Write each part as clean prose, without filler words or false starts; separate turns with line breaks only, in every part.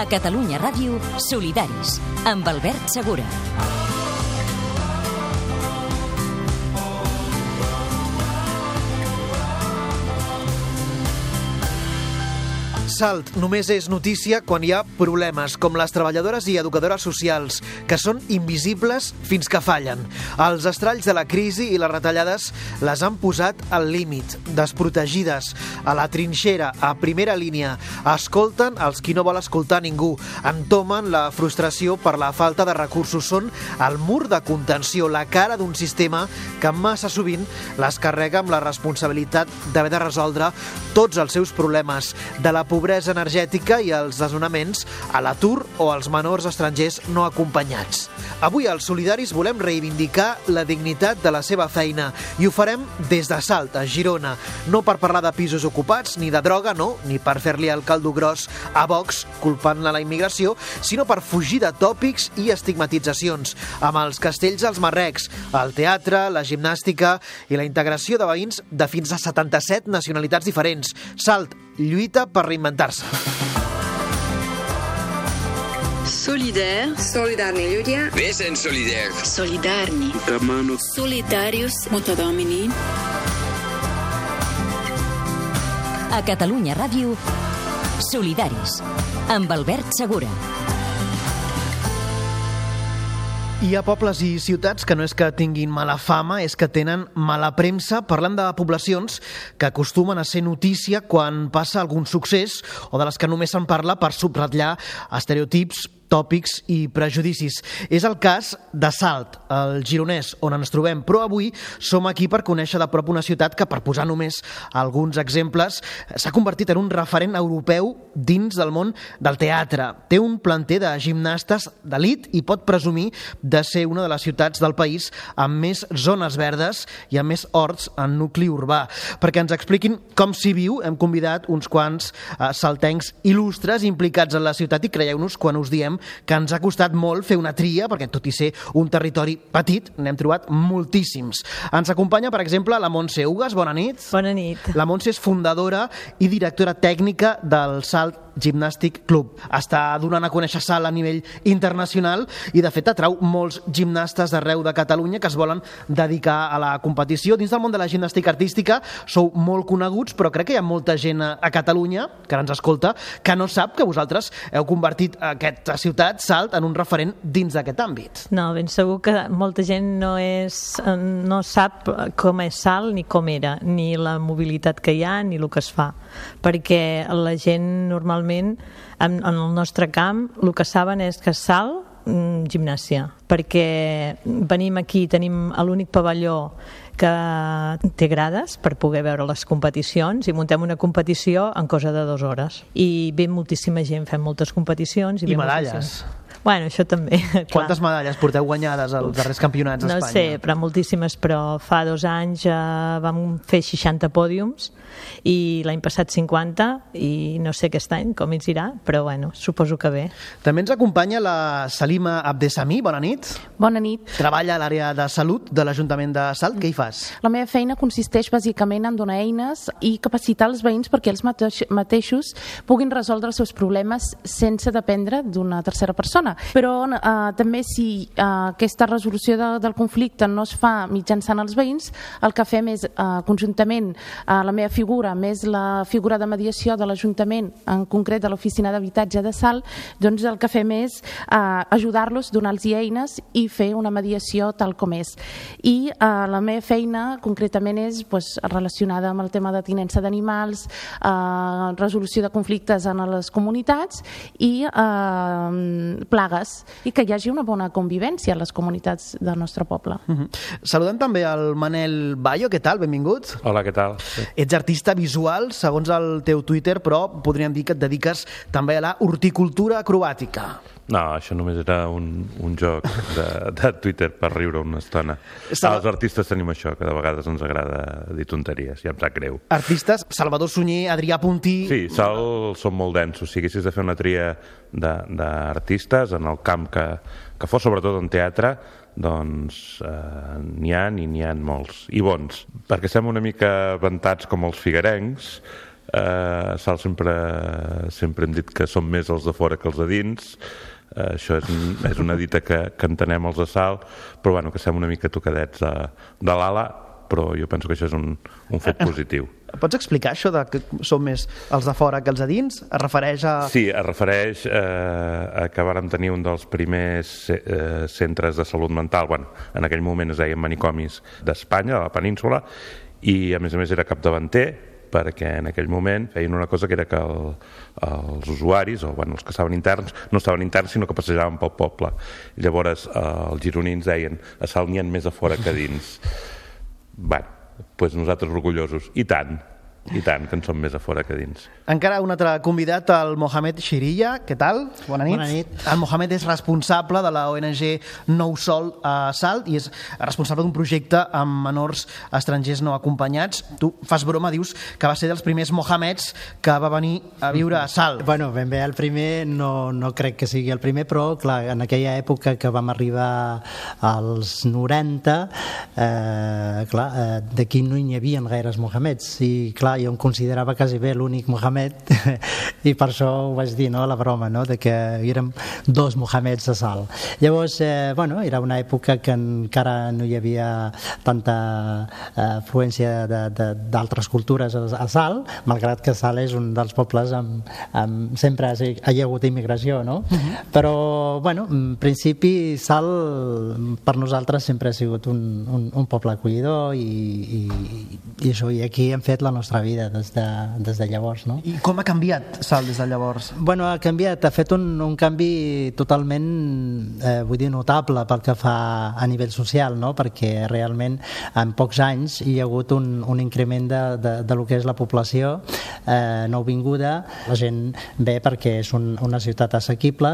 A Catalunya Ràdio, Solidaris, amb Albert Segura.
Salt només és notícia quan hi ha problemes, com les treballadores i educadores socials, que són invisibles fins que fallen. Els estralls de la crisi i les retallades les han posat al límit, desprotegides, a la trinxera, a primera línia. Escolten els qui no vol escoltar ningú, entomen la frustració per la falta de recursos. Són el mur de contenció, la cara d'un sistema que massa sovint les carrega amb la responsabilitat d'haver de resoldre tots els seus problemes, de la pobresa energètica i els desnonaments, a l'atur o als menors estrangers no acompanyats. Avui als Solidaris volem reivindicar la dignitat de la seva feina i ho farem des de Salt, a Girona. No per parlar de pisos ocupats, ni de droga, no, ni per fer-li el caldo gros a Vox culpant-ne la immigració, sinó per fugir de tòpics i estigmatitzacions, amb els castells als marrecs, el teatre, la gimnàstica i la integració de veïns de fins a 77 nacionalitats diferents. Salt lluita per reinventar-se.
Solidarni ľudia.
Vesen solidar.
Solidárni. Solidarius. Motodomini.
A Catalunya Ràdio, Solidaris, amb Albert Segura.
Hi ha pobles i ciutats que no és que tinguin mala fama, és que tenen mala premsa. Parlem de poblacions que acostumen a ser notícia quan passa algun succés o de les que només se'n parla per subratllar estereotips, tòpics i prejudicis. És el cas de Salt, el Gironès, on ens trobem, però avui som aquí per conèixer de prop una ciutat que, per posar només alguns exemples, s'ha convertit en un referent europeu dins del món del teatre. Té un planter de gimnastes d'elit i pot presumir de ser una de les ciutats del país amb més zones verdes i amb més horts en nucli urbà. Perquè ens expliquin com s'hi viu, hem convidat uns quants saltencs il·lustres implicats en la ciutat i creieu-nos quan us diem que ens ha costat molt fer una tria, perquè tot i ser un territori petit, n'hem trobat moltíssims. Ens acompanya, per exemple, la Montse Ugas. Bona nit.
Bona nit.
La Montse és fundadora i directora tècnica del Salt Gymnastic Club. Està donant a conèixer Salt a nivell internacional i, de fet, atrau molts gimnastes d'arreu de Catalunya que es volen dedicar a la competició. Dins del món de la gimnàstica artística sou molt coneguts, però crec que hi ha molta gent a Catalunya que ens escolta que no sap que vosaltres heu convertit aquesta ciutat, Salt, en un referent dins d'aquest àmbit.
No, ben segur que molta gent no sap com és Salt ni com era, ni la mobilitat que hi ha ni el que es fa, perquè la gent normalment en el nostre camp el que saben és que Salt gimnàsia, perquè venim aquí, tenim l'únic pavelló que té grades per poder veure les competicions i muntem una competició en cosa de 2 hores i ve moltíssima gent, fem moltes competicions i
medalles.
Bueno, això també.
Quantes medalles porteu guanyades als darrers campionats d'Espanya?
No sé, però moltíssimes, però fa 2 anys vam fer 60 pòdiums i l'any passat 50 i no sé aquest any com ens irà, però bueno, suposo que bé.
També ens acompanya la Salima Abdesami. Bona nit.
Bona nit.
Treballa a l'àrea de salut de l'Ajuntament de Salt. Què hi fas?
La meva feina consisteix bàsicament en donar eines i capacitar els veïns perquè els mateixos puguin resoldre els seus problemes sense dependre d'una tercera persona. Però també si aquesta resolució del conflicte no es fa mitjançant els veïns, el que fem és conjuntament la meva figura més la figura de mediació de l'Ajuntament, en concret de l'Oficina d'Habitatge de Salt, doncs el que fem és ajudar-los, donar-los eines i fer una mediació tal com és. I la meva feina concretament és relacionada amb el tema de tinença d'animals, resolució de conflictes en les comunitats i plagues, i que hi hagi una bona convivència a les comunitats del nostre poble.
Saludem també el Manel Bayo. Què tal? Benvingut.
Hola, què tal?
Ets artista visual, segons el teu Twitter, però podríem dir que et dediques també a la horticultura acrobàtica.
No, això només era un joc de Twitter per riure una estona. Els artistes tenim això, que de vegades ens agrada dir tonteries, ja em sap greu.
Artistes, Salvador Sunyer, Adrià Puntí...
Sí, són molt densos. Si haguessis de fer una tria d'artistes en el camp que fos, sobretot en teatre, doncs n'hi ha molts, i bons. Perquè estem una mica ventats com els figuerencs, A Salt sempre hem dit que som més els de fora que els de dins. Això és una dita que entenem els de Salt, però bueno, que estem una mica tocadets de l'ala, però jo penso que això és un fet positiu.
Pots explicar això de que som més els de fora que els de dins? Es refereix a...
Sí, es refereix a que vàrem tenir un dels primers centres de salut mental, bueno, en aquell moment es deien manicomis d'Espanya, de la península, i a més era capdavanter, perquè en aquell moment feien una cosa que era que els usuaris, o bueno, els que estaven interns, no estaven interns sinó que passejaven pel poble. I llavors els gironins deien a Salt n'hi ha més a fora que dins. Bé, doncs nosaltres orgullosos. I tant que en som més a fora que dins.
Encara un altre convidat, el Mohamed Xirilla. Què tal? Bona nit.
Bona nit.
El Mohamed és responsable de la ONG Nou Sol a Salt i és responsable d'un projecte amb menors estrangers no acompanyats. Tu fas broma, dius que va ser dels primers Mohameds que va venir a viure a Salt.
Bueno, ben bé el primer, no crec que sigui el primer, però clar, en aquella època que vam arribar als 90, d'aquí no hi havia gaires Mohameds i clar, jo em considerava quasi bé l'únic Mohamed i per això ho vaig dir, no, la broma, no, de que érem 2 Mohameds a Salt. Llavors, bueno, era una època que encara no hi havia tanta afluència d'altres cultures a Salt, malgrat que Salt és un dels pobles amb sempre hi ha hagut immigració, no? Però, bueno, en principi Salt per nosaltres sempre ha sigut un poble acollidor i això, i aquí hem fet la nostra vida des de llavors, no?
I com ha canviat Salt des de llavors?
Bueno, ha canviat, ha fet un canvi totalment, vull dir, notable pel que fa a nivell social, no? Perquè realment en pocs anys hi ha hagut un increment de lo que és la població nouvinguda. La gent ve perquè és una ciutat assequible,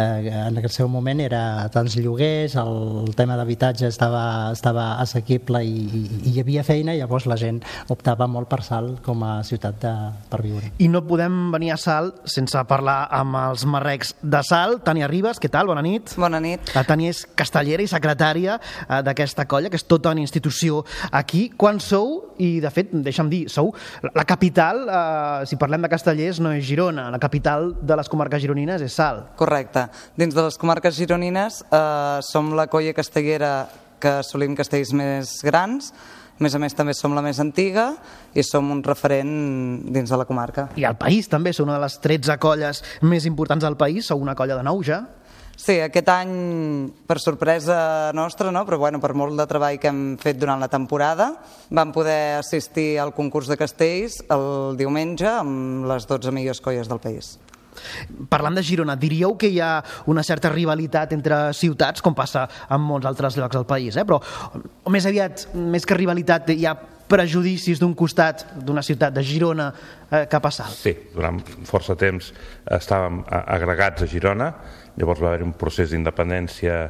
en el seu moment era tants lloguers, el tema d'habitatge estava assequible i hi havia feina, i llavors la gent optava molt per Salt com a ciutat per viure.
I no podem venir a Salt sense parlar amb els marrecs de Salt. Tània Ribas, què tal? Bona nit.
Bona nit.
La Tània és castellera i secretària d'aquesta colla, que és tota una institució aquí. Quan sou? I, de fet, deixa'm dir, sou la capital, si parlem de castellers, no és Girona. La capital de les comarques gironines és Salt.
Correcte. Dins de les comarques gironines som la colla castellera que assolim castells més grans. A més, també som la més antiga i som un referent dins de la comarca.
I al país també, sou una de les 13 colles més importants del país, sou una colla de nou ja.
Sí, aquest any, per sorpresa nostra, no? Però bueno, per molt de treball que hem fet durant la temporada, vam poder assistir al concurs de castells el diumenge amb les 12 millors colles del país.
Parlant de Girona, diríeu que hi ha una certa rivalitat entre ciutats, com passa en molts altres llocs del país, però més aviat, més que rivalitat, hi ha prejudicis d'un costat d'una ciutat de Girona cap a Salt?
Sí, durant força temps estàvem agregats a Girona, llavors va haver un procés d'independència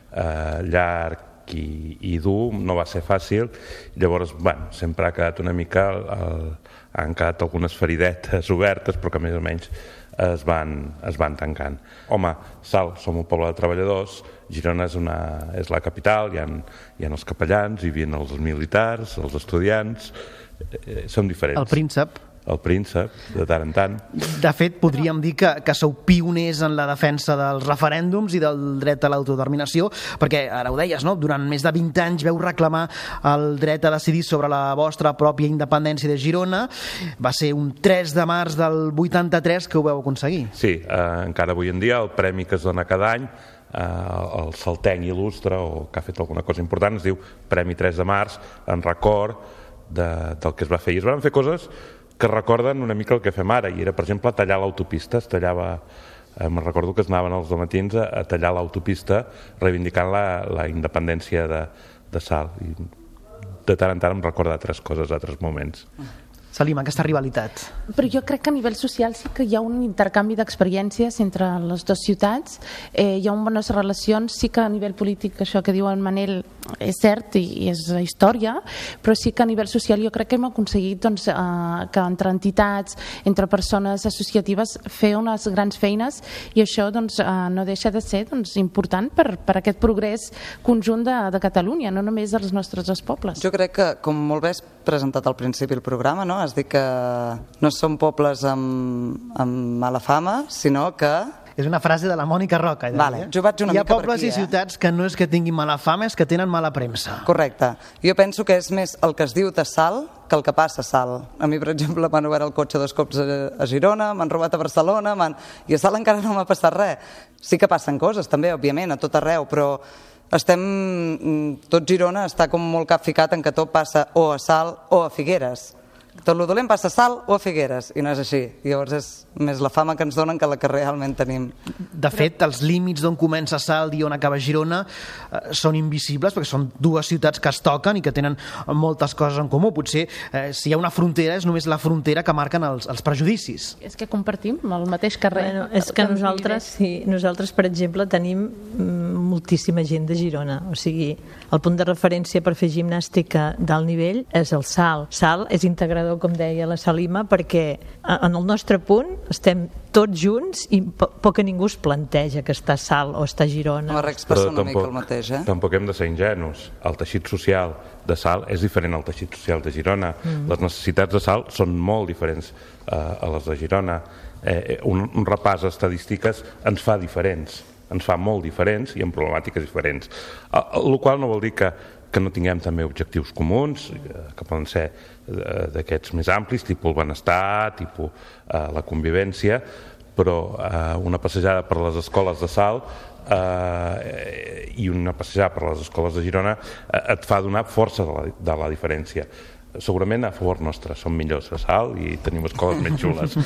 llarg i dur, no va ser fàcil, llavors sempre ha quedat una mica, han quedat algunes feridetes obertes, però que més o menys es van tancant. Home, Salt, som un poble de treballadors, Girona és la capital, hi ha els capellans, hi havien els militars, els estudiants, som diferents. El príncep, de tant en tant.
De fet, podríem dir que sou pioners en la defensa dels referèndums i del dret a l'autodeterminació, perquè, ara ho deies, no? Durant més de 20 anys veu reclamar el dret a decidir sobre la vostra pròpia independència de Girona. Va ser un 3 de març del 83 que ho veu aconseguir.
Sí, encara avui en dia el premi que es dona cada any, el saltenc il·lustre, o que ha fet alguna cosa important, es diu Premi 3 de març, en record del que es va fer. I es van fer coses que recorden una mica el que fem ara, i era, per exemple, tallar l'autopista. Es tallava, me'n recordo que es anaven els dematins a tallar l'autopista reivindicant la independència de Salt, i de tant en tant em recorda altres coses, altres moments.
Salim, aquesta rivalitat.
Però jo crec que a nivell social sí que hi ha un intercanvi d'experiències entre les dues ciutats, hi ha bones relacions, sí que a nivell polític això que diu en Manel és cert i és història, però sí que a nivell social jo crec que hem aconseguit que entre entitats, entre persones associatives, fer unes grans feines, i això no deixa de ser important per aquest progrés conjunt de Catalunya, no només dels nostres dos pobles.
Jo crec que, com molt bé presentat al principi el programa, no? Has dit que no són pobles amb mala fama, sinó que...
És una frase de la Mònica Roca.
Vale, jo vaig una
Hi ha
mica per
pobles
aquí,
i ciutats que no és que tinguin mala fama, és que tenen mala premsa.
Correcte. Jo penso que és més el que es diu de Salt que el que passa a Salt. A mi, per exemple, m'han obert el cotxe 2 cops a Girona, m'han robat a Barcelona, i a Salt encara no m'ha passat res. Sí que passen coses, també, òbviament, a tot arreu, però tot Girona està com molt capficat en que tot passa o a Salt o a Figueres. Tot el dolent passa a Salt o a Figueres, i no és així. Llavors és més la fama que ens donen que la que realment tenim.
De fet, els límits d'on comença Salt i on acaba Girona són invisibles, perquè són dues ciutats que es toquen i que tenen moltes coses en comú. Potser, si hi ha una frontera, és només la frontera que marquen els prejudicis.
És que compartim el mateix carrer.
Bueno, és que nosaltres, per exemple, tenim moltíssima gent de Girona. O sigui, el punt de referència per fer gimnàstica d'alt nivell és el Salt. Salt és integrador, com deia la Salima, perquè en el nostre punt estem tots junts i poc a ningú es planteja que està a Salt o està a Girona.
La Rex passa una mica el mateix,
Tampoc hem de ser ingenus. El teixit social de Salt és diferent al teixit social de Girona. Les necessitats de Salt són molt diferents a les de Girona. Un repàs d'estadístiques ens fa diferents, ens fa molt diferents i amb problemàtiques diferents. El qual no vol dir que no tinguem també objectius comuns, que poden ser d'aquests més amplis, tipus el benestar, tipus la convivència, però una passejada per les escoles de Salt i una passejada per les escoles de Girona et fa donar força de la diferència. Segurament a favor nostre, som millors a Salt i tenim escoles més xules,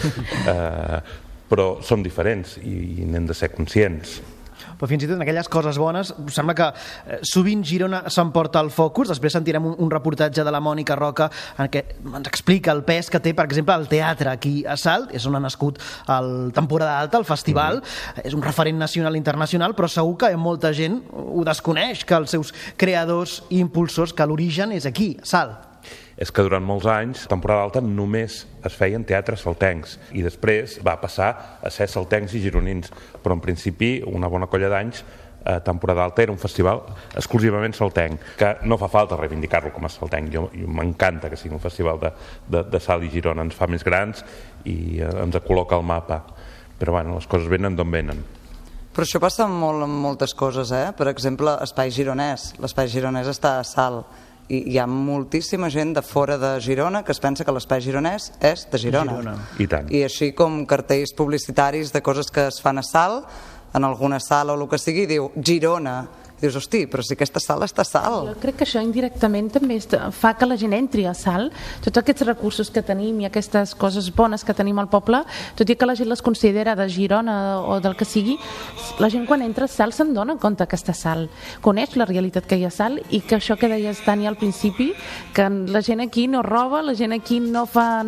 però som diferents i n'hem de ser conscients.
Però fins i tot en aquelles coses bones sembla que sovint Girona s'emporta el focus. Després sentirem un reportatge de la Mònica Roca en què ens explica el pes que té, per exemple, el teatre aquí a Salt. És on ha nascut el Temporada Alta, el festival. És un referent nacional i internacional, però segur que molta gent ho desconeix, que els seus creadors i impulsors, que l'origen és aquí, a Salt.
És que durant molts anys, Temporada Alta només es feien teatres saltencs i després va passar a ser saltencs i gironins, però en principi una bona colla d'anys Temporada Alta era un festival exclusivament saltenc, que no fa falta reivindicar-lo com a saltenc. Jo m'encanta que sigui un festival de Salt i Girona, ens fa més grans i ens col·loca al mapa, però bueno, les coses venen d'on venen.
Però això passa molt amb moltes coses, Per exemple, Espai Gironès. L'Espai Gironès està a Salt i hi ha moltíssima gent de fora de Girona que es pensa que l'Espai Gironès és de Girona.
I tant.
I així com cartells publicitaris de coses que es fan a Salt, en alguna sala o el que sigui, diu Girona. Dius, hosti, però si aquesta sala està a Salt.
Jo crec que això indirectament també fa que la gent entri a Salt. Tots aquests recursos que tenim i aquestes coses bones que tenim al poble, tot i que la gent les considera de Girona o del que sigui, la gent quan entra a Salt se'n dona compte que està a Salt. Coneix la realitat que hi ha a Salt i que això que deies, Tani, al principi, que la gent aquí no roba, la gent aquí no fa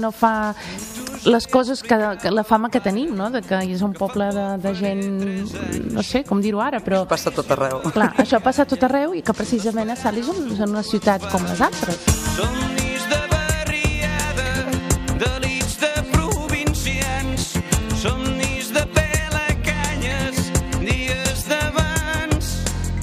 les coses que la fama que tenim, no? De que és un poble de gent, no sé com dir-ho ara, però...
Passa tot arreu.
Clar, això passa a tot arreu i que precisament a Salt és una ciutat com les altres.
Somnis de barriada, delits de provincians, somnis de pelacanyes, dies d'abans,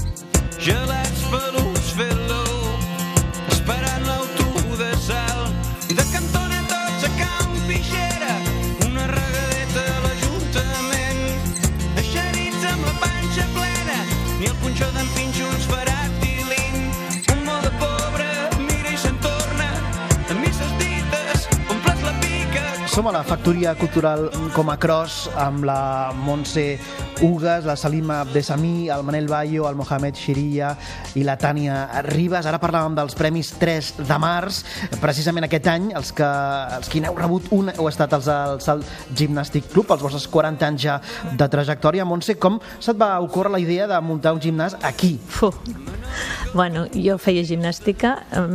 gelats peluts fent l'ou, esperant l'autobús de Salt, de Cantona tots a Can Pixera, una regadeta a l'Ajuntament, eixerits amb la panxa plena, ni el punxó d'en Pinxos farà tilín. Un mode pobre mira i se'n torna, amb misses dites omples la pica.
Som a la Factoria Cultural com a Cros amb la Montse Ugas, la Salima Abdesamí, el Manel Bayo, el Mohamed Xirilla i la Tània Ribas. Ara parlàvem dels Premis 3 de març. Precisament aquest any, els que n'heu rebut un heu estat els del Salt Gymnastic Club, els vostres 40 anys ja de trajectòria. Montse, com se't va ocórrer la idea de muntar un gimnàs aquí?
Bueno, jo feia gimnàstica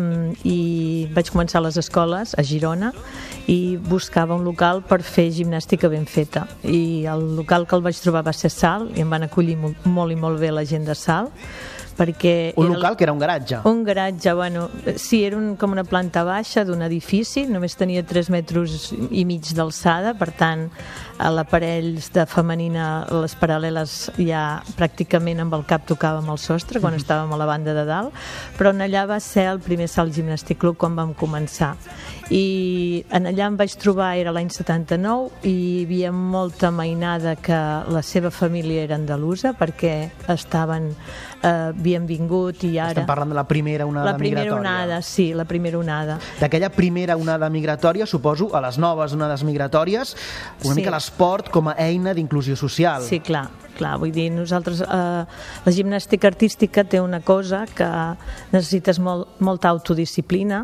i vaig començar a les escoles a Girona i buscava un local per fer gimnàstica ben feta. I el local que el vaig trobar va ser Salt i em van acollir molt i molt bé la gent de Salt, perquè...
Un local que era un garatge.
Un garatge, bueno, sí, era com una planta baixa d'un edifici, només tenia 3 metres i mig d'alçada, per tant, a l'aparell de femenina, les paral·leles ja pràcticament amb el cap tocàvem el sostre quan estàvem a la banda de dalt, però en allà va ser el primer salt gimnàstic club quan vam començar. I en allà em vaig trobar, era l'any 79, i hi havia molta mainada que la seva família era andalusa perquè havien vingut i ara...
Estem parlant de la primera onada migratòria.
La primera onada, sí, la primera onada.
D'aquella primera onada migratòria, suposo, a les noves onades migratòries, una mica l'esport com a eina d'inclusió social.
Sí, clar, vull dir, nosaltres la gimnàstica artística té una cosa que necessites molta autodisciplina,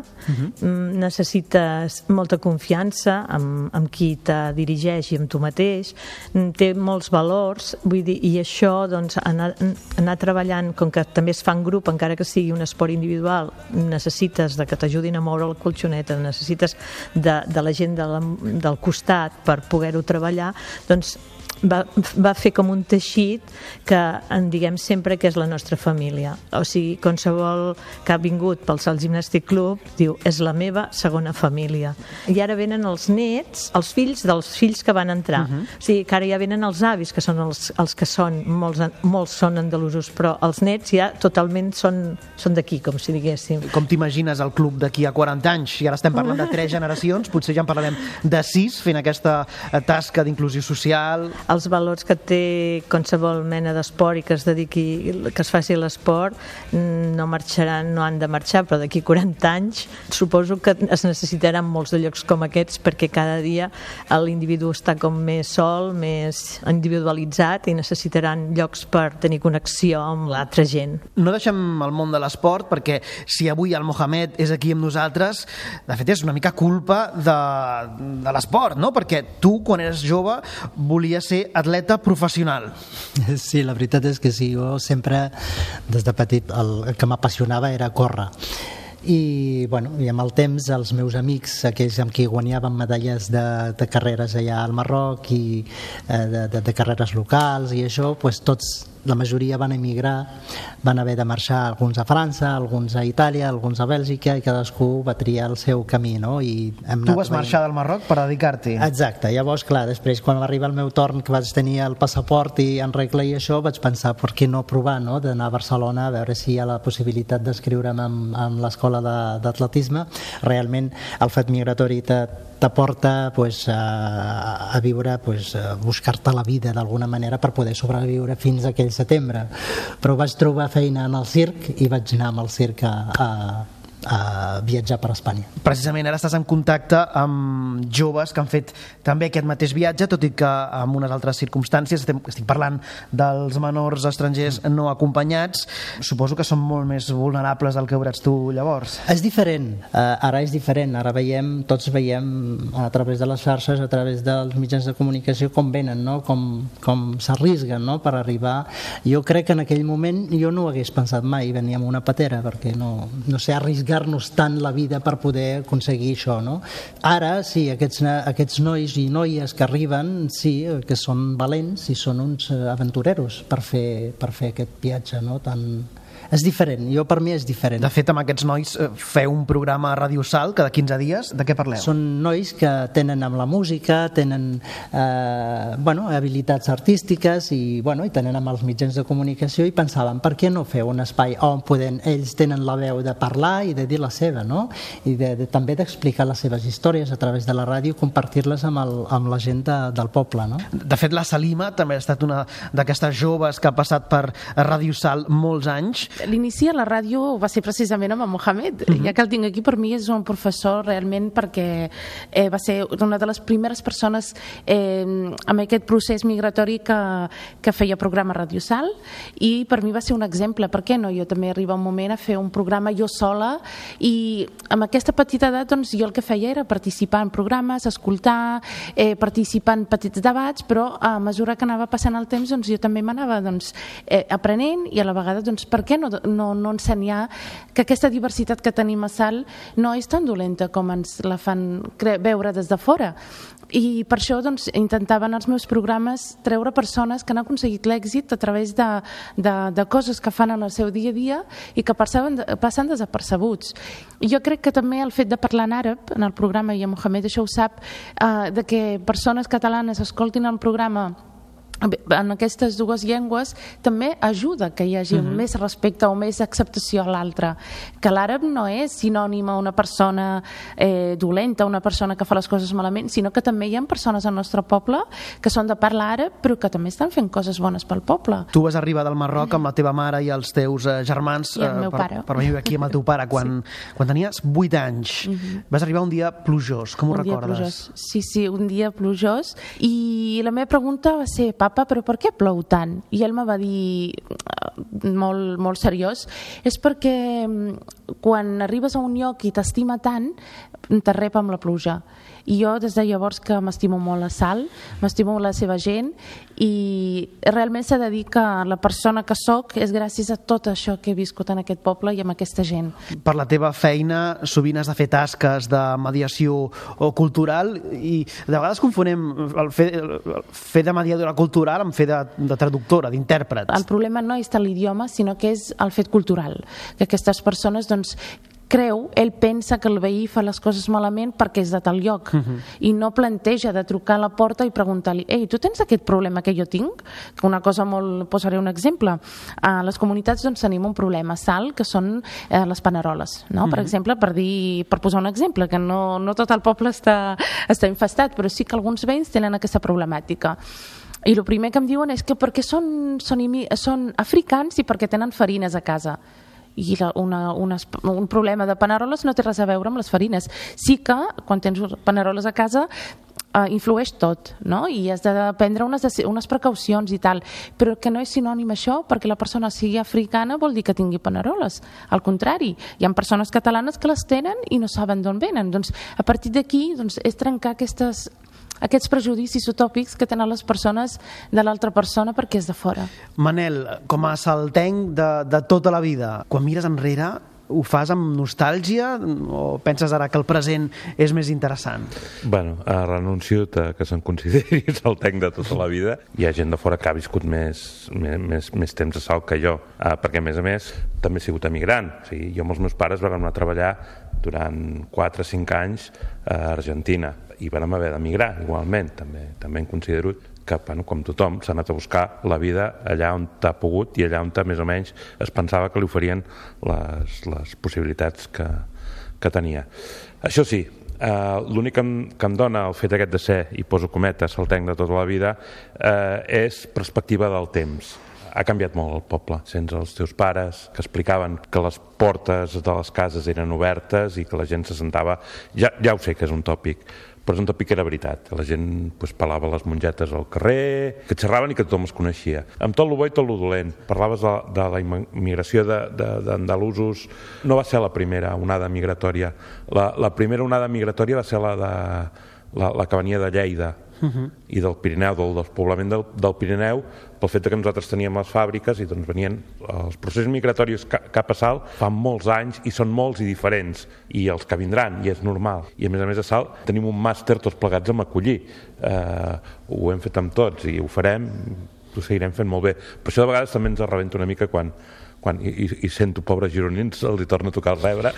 necessites molta confiança amb qui te dirigeix i amb tu mateix, té molts valors, vull dir, i això, doncs, anar treballant, com que també es fa en grup, encara que sigui un esport individual, necessites que t'ajudin a moure la colxoneta, necessites de la gent del costat per poder-ho treballar, doncs va fer com un teixit que en diguem sempre que és la nostra família. O sigui, qualsevol que ha vingut pel Salt Gimnàstic Club diu, és la meva segona família. I ara venen els nets, els fills dels fills que van entrar. O sigui, que ara ja venen els avis, que són els que són, molts són andalusos, però els nets ja totalment són d'aquí, com si diguéssim.
Com t'imagines el club d'aquí a 40 anys? I ara estem parlant de 3 generacions, potser ja en parlarem de 6, fent aquesta tasca d'inclusió social.
Els valors que té qualsevol mena d'esport i que es faci l'esport no marxaran, no han de marxar, però d'aquí 40 anys suposo que es necessitaran molts de llocs com aquests perquè cada dia l'individu està com més sol, més individualitzat i necessitaran llocs per tenir connexió amb l'altra gent.
No deixem el món de l'esport perquè si avui el Mohamed és aquí amb nosaltres, de fet és una mica culpa de l'esport, no? Perquè tu quan eres jove volies ser atleta professional.
Sí, la veritat és que sí, jo sempre des de petit el que m'apassionava era córrer. I amb el temps els meus amics, aquells amb qui guanyaven medalles de carreres allà al Marroc i de carreres locals i això, tots la majoria van emigrar, van haver de marxar alguns a França, alguns a Itàlia, alguns a Bèlgica i cadascú va triar el seu camí, no?
Tu vas marxar del Marroc per dedicar-t'hi.
Exacte, llavors clar, després quan va arribar el meu torn que vaig tenir el passaport i en regla i això, vaig pensar per què no provar, no? D'anar a Barcelona a veure si hi ha la possibilitat d'escriure'm amb l'escola d'atletisme. Realment el fet migratori t'aporta a viure, a buscar-te la vida d'alguna manera per poder sobreviure fins a aquell setembre. Però vaig trobar feina en el circ i vaig anar amb el circ a viatjar per Espanya.
Precisament ara estàs en contacte amb joves que han fet també aquest mateix viatge, tot i que amb unes altres circumstàncies. Estic parlant dels menors estrangers no acompanyats. Suposo que són molt més vulnerables del que veuràs tu llavors.
És diferent, ara és diferent. Ara tots veiem a través de les xarxes, a través dels mitjans de comunicació com venen, no? Com s'arrisguen, no? Per arribar. Jo crec que en aquell moment jo no ho hagués pensat mai venir amb una patera, perquè no sé arriscar-nos tant la vida per poder aconseguir això, no? Ara, sí, aquests nois i noies que arriben, sí, que són valents i són uns aventureros per fer aquest viatge, no? És diferent, per mi és diferent.
De fet, amb aquests nois feu un programa a Ràdio Salt cada 15 dies. De què parleu?
Són nois que tenen amb la música, tenen habilitats artístiques i tenen amb els mitjans de comunicació i pensaven, per què no fer un espai on ells tenen la veu de parlar i de dir la seva, no? I també d'explicar les seves històries a través de la ràdio i compartir-les amb la gent del poble, no?
De fet, la Salima també ha estat una d'aquestes joves que ha passat per Ràdio Salt molts anys.
L'inici a la ràdio va ser precisament amb el Mohamed. Ja que el tinc aquí, per mi és un professor realment perquè va ser una de les primeres persones amb aquest procés migratori que feia programa a Ràdio Salt i per mi va ser un exemple. Per què no? Jo també arriba un moment a fer un programa jo sola i amb aquesta petita edat jo el que feia era participar en programes, escoltar, participar en petits debats, però a mesura que anava passant el temps jo també m'anava aprenent i a la vegada per què no ensenyar que aquesta diversitat que tenim a Salt no és tan dolenta com ens la fan veure des de fora. I per això intentava en els meus programes treure persones que han aconseguit l'èxit a través de coses que fan en el seu dia a dia i que passen desapercebuts. Jo crec que també el fet de parlar en àrab en el programa, i en Mohamed això ho sap, de que persones catalanes escoltin el programa en aquestes dues llengües també ajuda que hi hagi més respecte o més acceptació a l'altre, que l'àrab no és sinònim a una persona dolenta, una persona que fa les coses malament, sinó que també hi ha persones al nostre poble que són de parla àrab però que també estan fent coses bones pel poble.
Tu vas arribar del Marroc amb la teva mare i els teus germans per viure aquí amb el teu pare quan tenies 8 anys. Vas arribar un dia plujós, com ho recordes?
Sí, un dia plujós, i la meva pregunta va ser: papa, però per què plou tant? I ell me va dir, molt seriós, és perquè quan arribes a un lloc i t'estima tant, t'arrep amb la pluja. I jo des de llavors que m'estimo molt a Salt, m'estimo molt la seva gent, i realment s'ha de dir que la persona que soc és gràcies a tot això que he viscut en aquest poble i amb aquesta gent.
Per la teva feina sovint has de fer tasques de mediació o cultural, i de vegades confonem el fer de mediadora cultural amb fer de traductora, d'intèrpret.
El problema no és tant l'idioma, sinó que és el fet cultural, que aquestes persones ell pensa que el veí fa les coses malament perquè és de tal lloc, i no planteja de trucar a la porta i preguntar-li: ei, tu tens aquest problema que jo tinc? Una cosa posaré un exemple. A les comunitats tenim un problema a Salt, que són les paneroles, no? Per exemple, per posar un exemple, que no tot el poble està infestat, però sí que alguns veïns tenen aquesta problemàtica. I el primer que em diuen és que perquè són africans i perquè tenen farines a casa. I un problema de paneroles no té res a veure amb les farines. Sí que quan tens paneroles a casa influeix tot, no? I has de prendre unes precaucions i tal, però que no és sinònim això perquè la persona sigui africana vol dir que tingui paneroles. Al contrari, hi ha persones catalanes que les tenen i no saben d'on venen. Doncs a partir d'aquí és trencar aquests prejudicis utòpics que tenen les persones de l'altra persona perquè és de fora.
Manel, com a saltenc de tota la vida, quan mires enrere, ho fas amb nostàlgia o penses ara que el present és més interessant?
Bueno, renuncio que se'n consideri saltenc de tota la vida. Hi ha gent de fora que ha viscut més temps a Salt que jo, perquè a més també he sigut emigrant. O sigui, jo amb els meus pares vam anar a treballar durant 4 o 5 anys a Argentina i vam haver d'emigrar igualment. També em considero que, com tothom, s'ha anat a buscar la vida allà on t'ha pogut i allà on més o menys es pensava que li oferien les possibilitats que tenia. Això sí, l'únic que em dona el fet aquest de ser, i poso cometes, saltenc de tota la vida, és perspectiva del temps. Ha canviat molt el poble. Sents els teus pares que explicaven que les portes de les cases eren obertes i que la gent se sentava... Ja ho sé que és un tòpic, però és un tòpic que era veritat. La gent pelava les mongetes al carrer, que xerraven i que tothom es coneixia. Amb tot el bo i tot el dolent. Parlaves de la immigració d'andalusos. No va ser la primera onada migratòria. La primera onada migratòria va ser la que venia de Lleida i del Pirineu, del despoblament del Pirineu, pel fet que nosaltres teníem les fàbriques i doncs venien els processos migratoris cap a Salt fa molts anys i són molts i diferents, i els que vindran, i és normal. I a més a Salt tenim un màster tots plegats amb acollir. Ho hem fet amb tots i ho farem, ho seguirem fent molt bé. Per això de vegades també ens arrebenta una mica quan sento pobres gironins, els hi torna a tocar el rebre,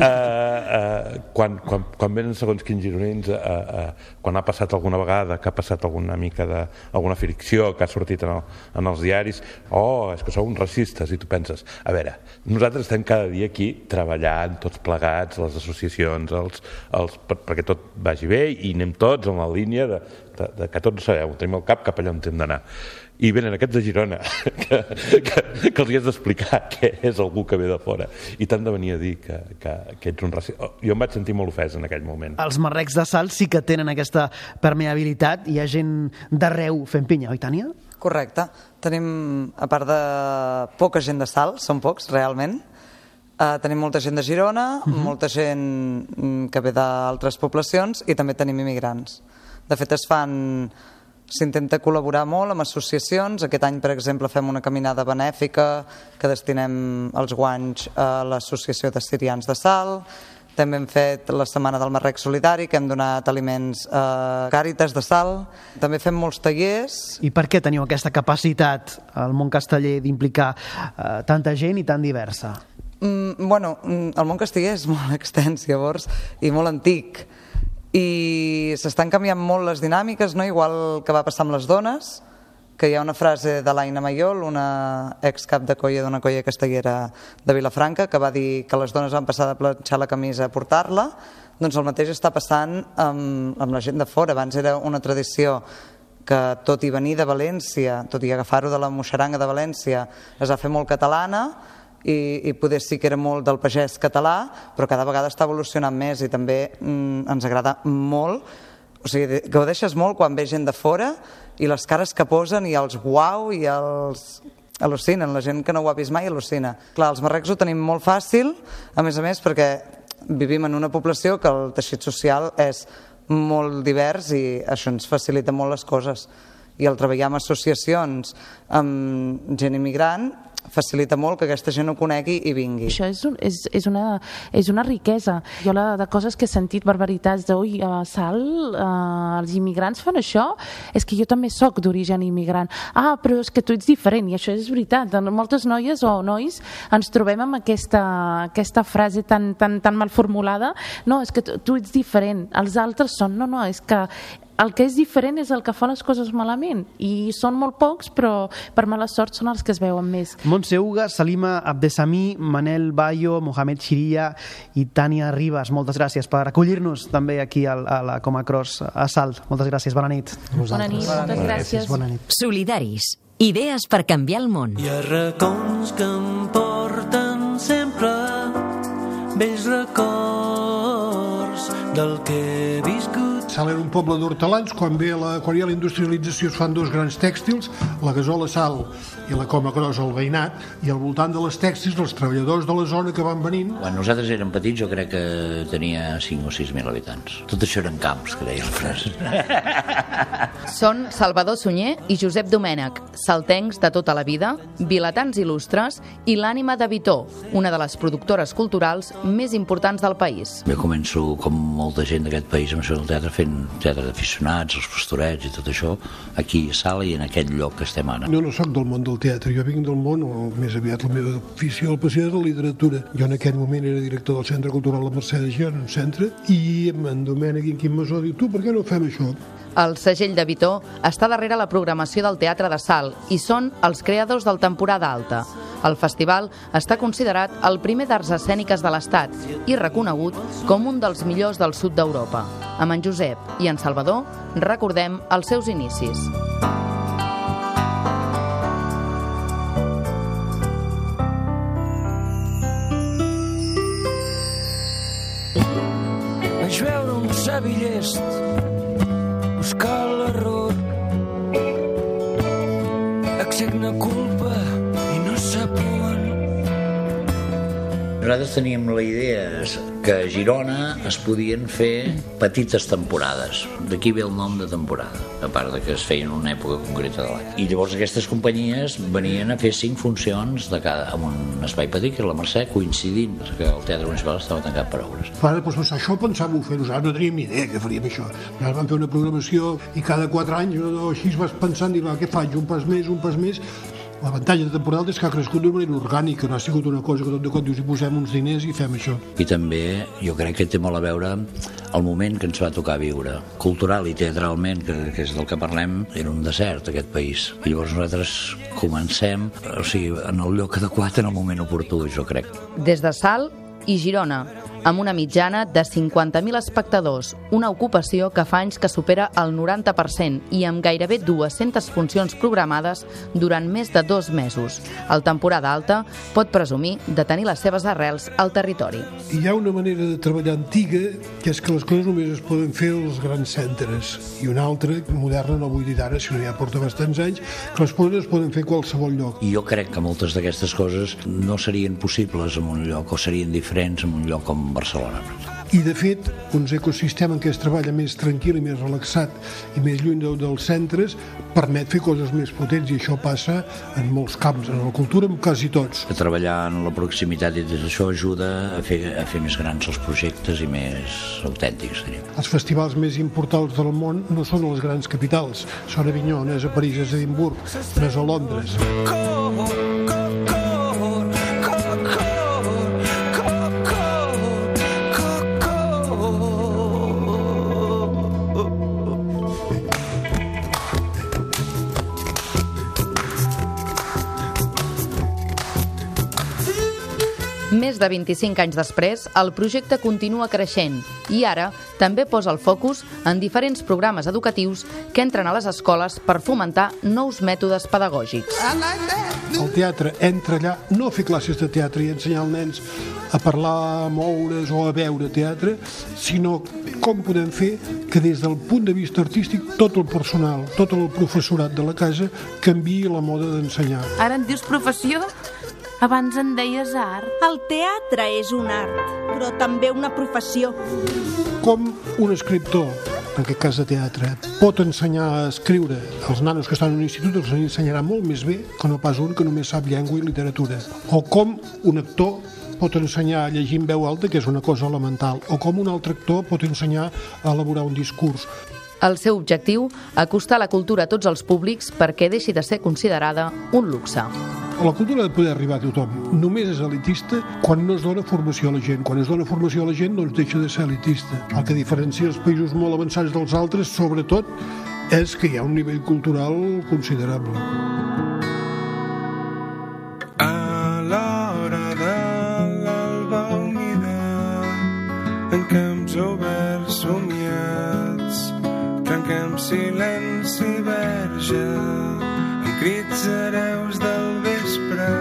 quan venen segons quins gironins, quan ha passat alguna vegada, que ha passat alguna mica d'alguna fricció que ha sortit en els diaris, és que sou uns racistes, i tu penses, a veure, nosaltres estem cada dia aquí treballant, tots plegats, les associacions, perquè tot vagi bé, i anem tots en la línia de que tots sabeu, tenim el cap allà on hem d'anar. I venen aquests de Girona que els has d'explicar què és algú que ve de fora i t'han de venir a dir que ets un racista. Jo em vaig sentir molt ofès en aquell moment.
Els marrecs de Salt sí que tenen aquesta permeabilitat. Hi ha gent d'arreu fent pinya, oi, Tània?
Correcte. Tenim, a part de poca gent de Salt, són pocs realment, tenim molta gent de Girona, molta gent que ve d'altres poblacions i també tenim immigrants. De fet, es fan S'intenta col·laborar molt amb associacions. Aquest any, per exemple, fem una caminada benèfica que destinem els guanys a l'Associació de Sirians de Salt. També hem fet la Setmana del Marrec Solidari, que hem donat aliments a Càritas de Salt. També fem molts tallers.
I per què teniu aquesta capacitat al món casteller d'implicar tanta gent i tan diversa?
Bueno, el món casteller és molt extens, llavors, i molt antic. I s'estan canviant molt les dinàmiques, no? Igual que va passar amb les dones, que hi ha una frase de l'Aina Mayol, una excap de colla d'una colla castellera de Vilafranca, que va dir que les dones van passar de planxar la camisa a portar-la. Doncs el mateix està passant amb la gent de fora. Abans era una tradició que, tot i venir de València, tot i agafar-ho de la moixeranga de València, es va fer molt catalana, i poder sí que era molt del pagès català, però cada vegada està evolucionant més i també ens agrada molt. O sigui, gaudeixes molt quan ve gent de fora i les cares que posen i els uau i els al·lucinen, la gent que no ho ha vist mai al·lucina. Clar, els marrecs ho tenim molt fàcil, a més, perquè vivim en una població que el teixit social és molt divers i això ens facilita molt les coses. I el treballar amb associacions, amb gent immigrant, facilita molt que aquesta gent ho conegui i vingui.
Això és una riquesa. Jo de coses que he sentit, barbaritats de ui, a Salt els immigrants fan això, és que jo també soc d'origen immigrant. Ah, però és que tu ets diferent, i això és veritat. Moltes noies o nois ens trobem amb aquesta frase tan mal formulada. No, és que tu ets diferent, els altres són. No, és que el que és diferent és el que fa les coses malament, i són molt pocs, però per mala sort són els que es veuen més.
Montse Uga, Salima Abdessamí, Manel Bayo, Mohamed Xiria i Tània Ribas, moltes gràcies per acollir-nos també aquí a la Comacross a Salt. Moltes gràcies, bona nit.
Bona nit, moltes gràcies.
Bona nit.
Solidaris. Idees per canviar el món.
Hi ha racons que em porten sempre vells records del que he viscut.
Salt era un poble d'hortelans. Quan hi ha la industrialització es fan dos grans tèxtils, la Gasola Salt i la Comacross al veïnat, i al voltant de les tèxtils els treballadors de la zona que van venint.
Quan nosaltres érem petits jo crec que tenia 5 o 6.000 habitants. Tot això eren camps, que deia la frase.
Són Salvador Sunyer i Josep Domènech, saltencs de tota la vida, vilatans il·lustres i l'ànima de Vitó, una de les productores culturals més importants del país.
Jo començo, com molta gent d'aquest país, amb això del teatre, fent teatre d'aficionats, els pastorets i tot això, aquí a Salt i en aquest lloc que estem ara.
Jo no soc del món del teatre, jo vinc del món, o més aviat la meva afició, el passió de la literatura. Jo en aquell moment era director del Centre Cultural La Mercè de Girona, un centre, i en Domènech i en Quim Masó diu, tu, per què no fem això?
El segell de Vitó està darrere la programació del Teatre de Salt i són els creadors del Temporada Alta. El festival està considerat el primer d'arts escèniques de l'Estat i reconegut com un dels millors del sud d'Europa. Amb en Josep i en Salvador recordem els seus inicis.
Vaig veure un savi llest buscar l'error, exigna culpa i no sap on.
Nosaltres teníem la idea que a Girona es podien fer petites temporades. D'aquí ve el nom de temporada, a part de que es feien en una època concreta de l'any. I llavors aquestes companyies venien a fer 5 funcions en un espai petit, que era la Mercè, coincidint que el Teatre Municipal estava tancat per obres.
Ara, doncs, això pensàvem fer, nosaltres no teníem ni idea que faríem això. Nosaltres vam fer una programació i cada 4 anys o així vas pensant i va, què faig, un pas més, un pas més. L'avantatge de temporada és que ha crescut d'una manera orgànica, no ha sigut una cosa que tot de cop dius, hi posem uns diners i fem això.
I també jo crec que té molt a veure el moment que ens va tocar viure. Cultural i teatralment, que és del que parlem, era un desert aquest país. I llavors nosaltres comencem, en el lloc adequat, en el moment oportú, jo crec.
Des de Salt i Girona, amb una mitjana de 50.000 espectadors, una ocupació que fa anys que supera el 90% i amb gairebé 200 funcions programades durant més de 2 mesos. El Temporada Alta pot presumir de tenir les seves arrels al territori.
Hi ha una manera de treballar antiga, que és que les coses només es poden fer als grans centres, i una altra, moderna, no vull dir d'ara, sinó ja porta bastants anys, que les coses es poden fer a qualsevol lloc.
I jo crec que moltes d'aquestes coses no serien possibles en un lloc, o serien diferents en un lloc com Barcelona.
I de fet, un ecosistema en què es treballa més tranquil i més relaxat i més lluny dels centres permet fer coses més potents, i això passa en molts camps, en la cultura en quasi tots.
Treballar en la proximitat i tot això ajuda a fer més grans els projectes i més autèntics, diríem.
Els festivals més importants del món no són a les grans capitals, són a Avinyó, no és a París, és a Edimburg, no és a Londres.
Més de 25 anys després, el projecte continua creixent i ara també posa el focus en diferents programes educatius que entren a les escoles per fomentar nous mètodes pedagògics.
El teatre entra allà, no a fer classes de teatre i ensenyar als nens a parlar, a moure's o a veure teatre, sinó com podem fer que des del punt de vista artístic tot el personal, tot el professorat de la casa canviï la moda d'ensenyar.
Ara en dius professió? Abans en deies art.
El teatre és un art, però també una professió.
Com un escriptor, en aquest cas de teatre, pot ensenyar a escriure als nanos que estan en un institut, els ensenyarà molt més bé que no pas un que només sap llengua i literatura. O com un actor pot ensenyar a llegir en veu alta, que és una cosa elemental, o com un altre actor pot ensenyar a elaborar un discurs.
El seu objectiu, acostar la cultura a tots els públics perquè deixi de ser considerada un luxe.
La cultura ha de poder arribar a tothom. Només és elitista quan no es dona formació a la gent. Quan es dona formació a la gent, doncs deixa de ser elitista. El que diferencia els països molt avançats dels altres, sobretot, és que hi ha un nivell cultural considerable.
A l'hora de l'alba humida, en camps oberts somiats, trenquem silenci verge, en crits hereus del vespre.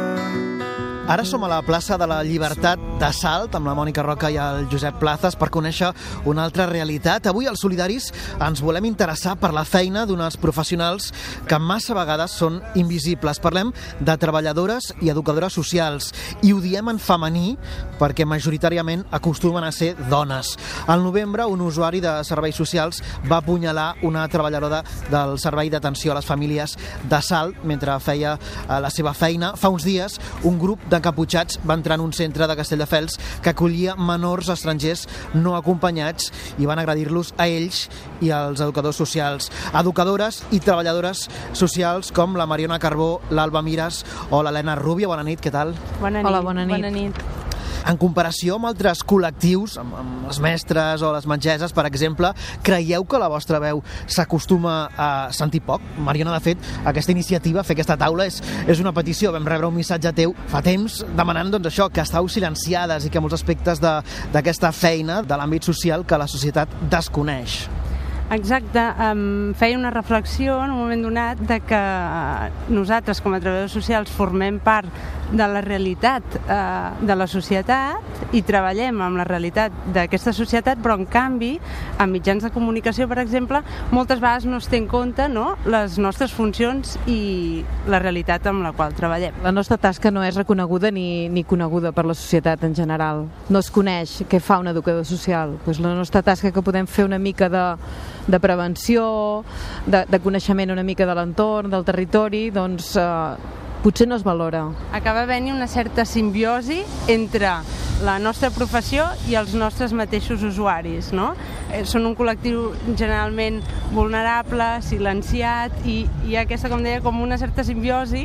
Ara som a la plaça de la Llibertat de Salt amb la Mònica Roca i el Josep Plazas per conèixer una altra realitat. Avui als Solidaris ens volem interessar per la feina d'unes professionals que massa vegades són invisibles. Parlem de treballadores i educadores socials i ho diem en femení perquè majoritàriament acostumen a ser dones. Al novembre, un usuari de serveis socials va apunyalar una treballadora del Servei d'Atenció a les Famílies de Salt mentre feia la seva feina. Fa uns dies, un grup d'encaputxats va entrar en un centre de Castelldefels que acollia menors estrangers no acompanyats i van agredir-los a ells i als educadors socials. Educadores i treballadores socials com la Mariona Carbó, l'Alba Mires o l'Helena Rubia. Bona nit, què tal?
Bona nit. Hola, bona nit.
Bona nit.
En comparació amb altres col·lectius, amb les mestres o les metgesses, per exemple, creieu que la vostra veu s'acostuma a sentir poc? Mariona, de fet, aquesta iniciativa, fer aquesta taula, és una petició. Vam rebre un missatge teu fa temps demanant doncs, això, que estàu silenciades i que molts aspectes d'aquesta feina de l'àmbit social que la societat desconeix.
Exacte, feia una reflexió en un moment donat de que nosaltres com a treballadors socials formem part de la realitat de la societat i treballem amb la realitat d'aquesta societat, però en canvi en mitjans de comunicació, per exemple, moltes vegades no es té en compte, no?, les nostres funcions i la realitat amb la qual treballem.
La nostra tasca no és reconeguda ni coneguda per la societat en general. No es coneix què fa un educador social. Pues la nostra tasca que podem fer una mica de prevenció, de coneixement una mica de l'entorn, del territori, doncs potser no es valora.
Acaba havent-hi una certa simbiosi entre la nostra professió i els nostres mateixos usuaris, no? Són un col·lectiu generalment vulnerable, silenciat, i hi ha aquesta, com deia, com una certa simbiosi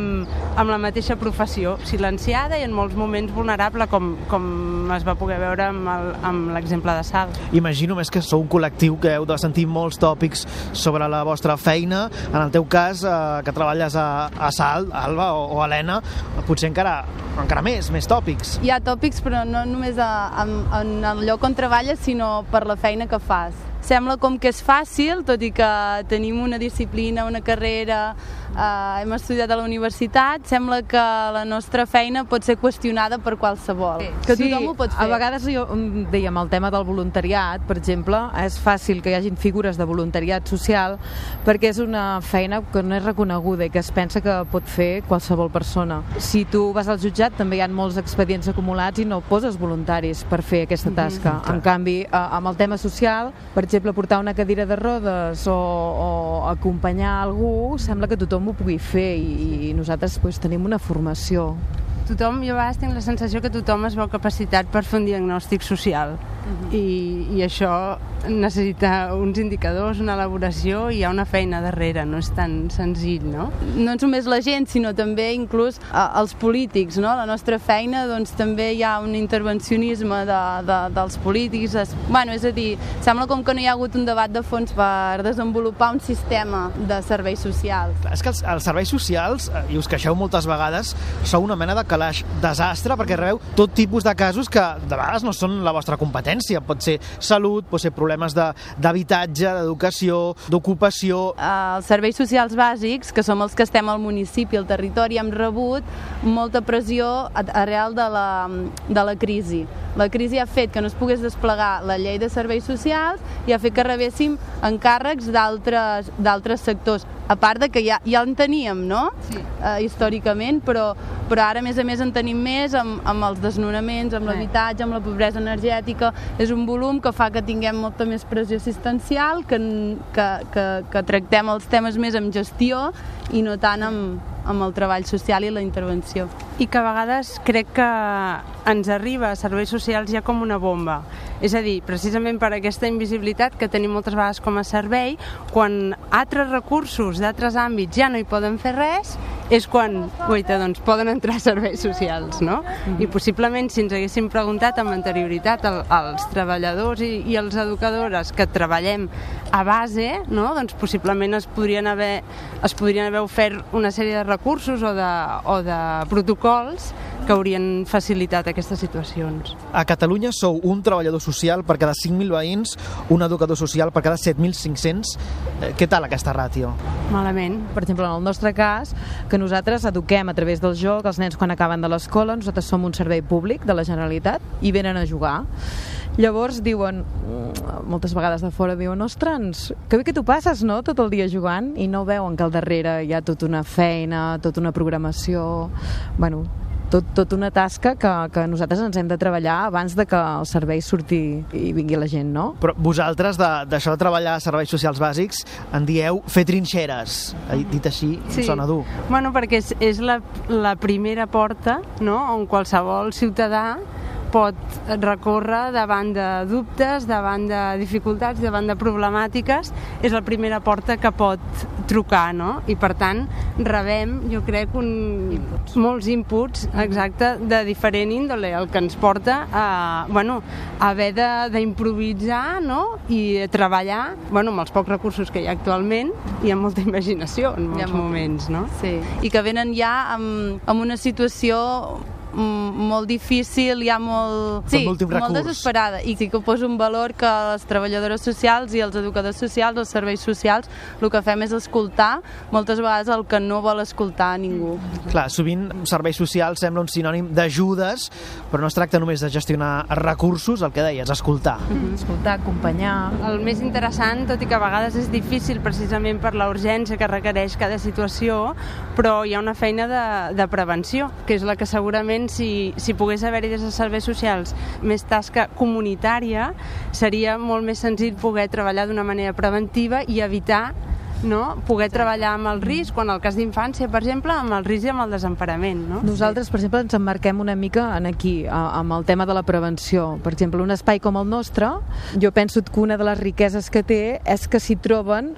amb la mateixa professió, silenciada i en molts moments vulnerable, com es va poder veure amb l'exemple de Salt.
Imagino més que sou un col·lectiu que heu de sentir molts tòpics sobre la vostra feina. En el teu cas, que treballes a Salt, Alba o Helena, potser encara més tòpics.
Hi ha tòpics, però no només en el lloc on treballes, sinó per la feina que fas. Sembla com que és fàcil, tot i que tenim una disciplina, una carrera hem estudiat a la universitat, sembla que la nostra feina pot ser qüestionada per qualsevol. Que tothom ho pot fer.
A vegades dèiem el tema del voluntariat, per exemple, és fàcil que hi hagin figures de voluntariat social perquè és una feina que no és reconeguda i que es pensa que pot fer qualsevol persona. Si tu vas al jutjat també hi ha molts expedients acumulats i no poses voluntaris per fer aquesta tasca. En canvi, amb el tema social, per exemple, portar una cadira de rodes o acompanyar algú, sembla que tothom ho pugui fer i nosaltres tenim una formació.
Tothom, jo a vegades tinc la sensació que tothom es veu capacitat per fer un diagnòstic social i això necessita uns indicadors, una elaboració i hi ha una feina darrere, no és tan senzill, no?
No és només la gent, sinó també inclús els polítics, no? La nostra feina, doncs també hi ha un intervencionisme dels polítics, és a dir, sembla com que no hi ha hagut un debat de fons per desenvolupar un sistema de serveis socials.
És que els serveis socials, i us queixeu moltes vegades, sou una mena de calaix desastre perquè rebeu tot tipus de casos que de vegades no són la vostra competència. Pot ser salut, pot ser problemes d'habitatge, d'educació, d'ocupació.
Els serveis socials bàsics, que som els que estem al municipi, al territori, hem rebut molta pressió arrel de la crisi. La crisi ha fet que no es pogués desplegar la llei de serveis socials i ha fet que rebéssim encàrrecs d'altres sectors, a part de que ja en teníem, no? Sí. Històricament, però ara a més en tenim més amb els desnonaments, amb l'habitatge, amb la pobresa energètica. És un volum que fa que tinguem molta més pressió assistencial, que tractem els temes més amb gestió i no tant amb el treball social i la intervenció.
I que a vegades crec que ens arriba a serveis socials ja com una bomba. És a dir, precisament per aquesta invisibilitat que tenim moltes vegades com a servei, quan altres recursos d'altres àmbits ja no hi poden fer res, és quan, doncs poden entrar serveis socials, no? I possiblement si ens haguéssim preguntat amb anterioritat als treballadors i als educadores que treballem a base, no? Doncs possiblement es podrien haver ofert una sèrie de recursos o de protocols que haurien facilitat aquestes situacions.
A Catalunya sou un treballador social per cada 5.000 veïns, un educador social per cada 7.500. Què tal aquesta ràtio?
Malament.
Per exemple, en el nostre cas, que nosaltres eduquem a través del joc els nens quan acaben de l'escola, nosaltres som un servei públic de la Generalitat i venen a jugar. Llavors diuen, moltes vegades de fora diuen, ostres, que bé que tu passes, no?, tot el dia jugant, i no veuen que al darrere hi ha tota una feina, tota una programació, tot una tasca que nosaltres ens hem de treballar abans de que el servei surti i vingui la gent, no?
Però vosaltres, d'això de treballar a serveis socials bàsics, en dieu fer trinxeres. Dit així, sí. Sona dur.
Perquè és la primera porta, no?, on qualsevol ciutadà pot recórrer davant de dubtes, davant de dificultats, davant de problemàtiques. És la primera porta que pot trucar, no? I per tant rebem, jo crec, molts inputs, exacte, de diferent índole, el que ens porta a haver d'improvisar, no?, i treballar amb els pocs recursos que hi ha actualment i amb molta imaginació en molts moments, no?
Sí, i que venen ja amb una situació molt difícil, ja molt desesperada, i sí que poso un valor que les treballadores socials i els educadors socials, els serveis socials, el que fem és escoltar moltes vegades el que no vol escoltar ningú.
Clar, sovint serveis socials sembla un sinònim d'ajudes, però no es tracta només de gestionar recursos, el que deies, escoltar.
Escoltar, acompanyar.
El més interessant, tot i que a vegades és difícil precisament per la urgència que requereix cada situació, però hi ha una feina de prevenció, que és la que segurament si pogués haver-hi des de serveis socials més tasca comunitària, seria molt més senzill poder treballar d'una manera preventiva i evitar poder treballar amb el risc, quan el cas d'infància, per exemple, amb el risc i amb el desemparament.
Nosaltres, per exemple, ens emmarquem una mica aquí, amb el tema de la prevenció. Per exemple, un espai com el nostre, jo penso que una de les riqueses que té és que s'hi troben